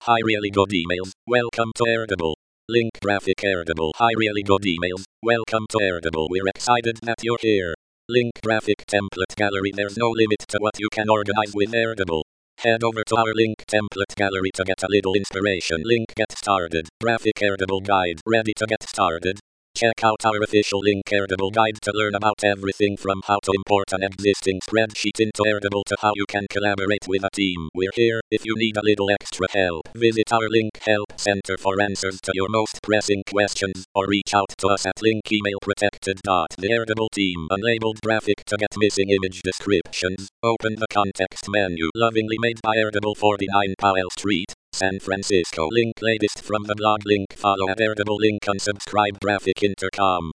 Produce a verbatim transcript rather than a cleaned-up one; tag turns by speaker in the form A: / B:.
A: Hi, really good emails. Welcome to Airtable. Link graphic Airtable. Hi, really good emails. Welcome to Airtable. We're excited that you're here. Link graphic template gallery. There's no limit to what you can organize with Airtable. Head over to our link template gallery to get a little inspiration. Link get started. Graphic Airtable guide. Ready to get started? Check out our official Link Airtable guide to learn about everything from how to import an existing spreadsheet into Airtable to how you can collaborate with a team. We're here if you need a little extra help. Visit our Link Help Center for answers to your most pressing questions, or reach out to us at link email protected. The Airtable team. Unlabeled graphic to get missing image descriptions. Open the context menu. Lovingly made by Airtable, forty-nine Powell Street, San Francisco. Link latest from the blog. Link follow at Airtable. Link unsubscribe. Graphic Intercom.